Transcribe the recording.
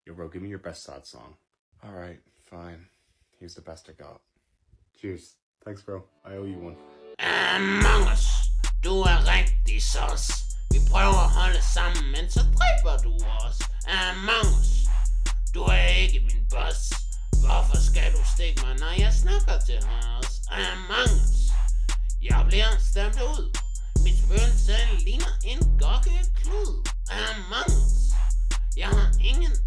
Yo, bro, give me your best sad song. Alright, fine. Here's the best I got. Cheers. Thanks, bro. I owe you one. Among Us, du rigtig sos. Vi prøver at holde sammen, men så dræber du os. Among Us, du ikke min boss. Hvorfor skal du stikke mig, når jeg snakker til os? Among Us, jeg bliver stemt ud. Mit spøgelse ligner en gokkeklud. Among Us, jeg har ingen